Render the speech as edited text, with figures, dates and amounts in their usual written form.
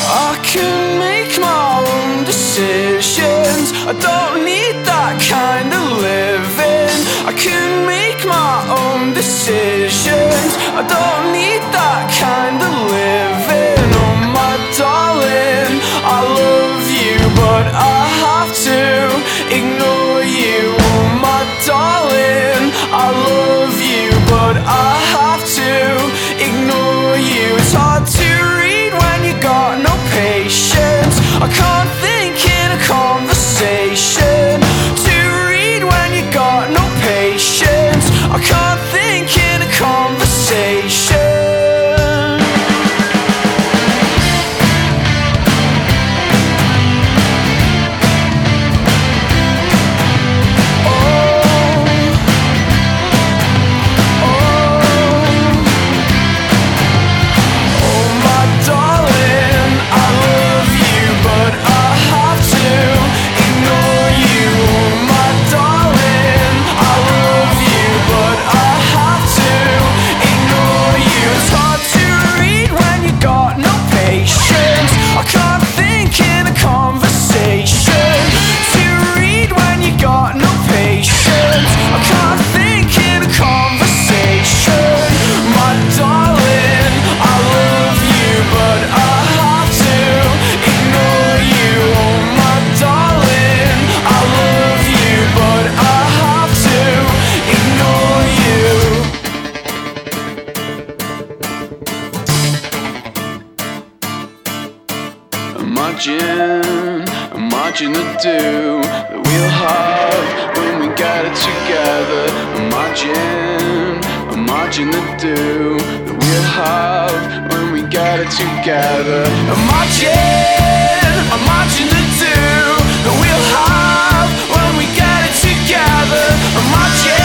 I can make my own decisions. I don't need that kind of living. I can make my own decisions. I don't need that kind of living. Oh my darling, I love you, but I have to ignore you. Oh my darling, I love you, but I have to ignore you. It's hard to read when you got no patience. I can't think in a conversation. To read when you got no patience. I can't think in a conversation. Imagine the do that we'll have when we got it together. Imagine the do that we'll have when we got it together. Imagine the do that we'll have when we got it together. Imagine